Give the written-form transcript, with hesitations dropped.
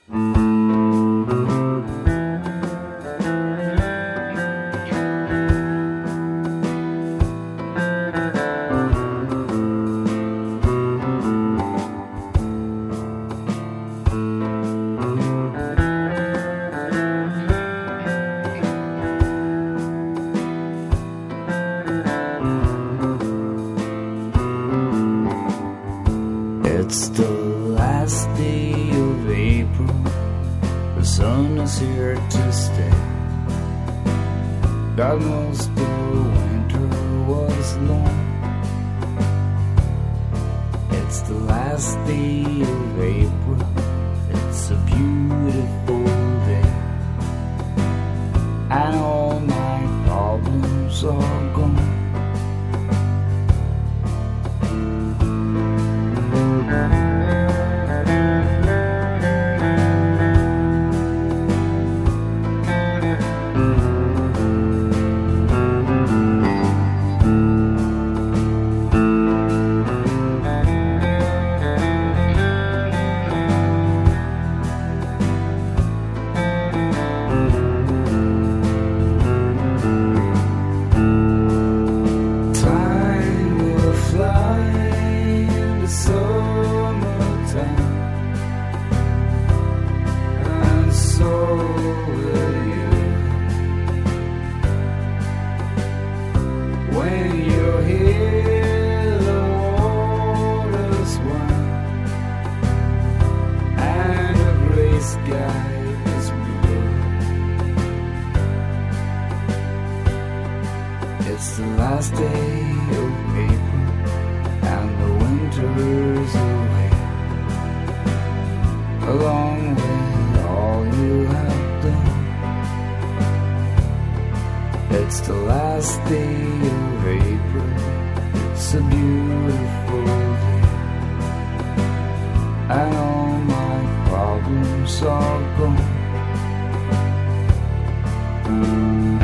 It's the last day of April. The sun is here to stay. God knows the winter was long. It's the last day of April. It's a beautiful day, and all my problems are gone. When you're here, the water's wide, and the gray sky is blue. It's the last day of April, and the winter's away, along with all you have done. It's the last day of April. It's a beautiful day, and all my problems are gone.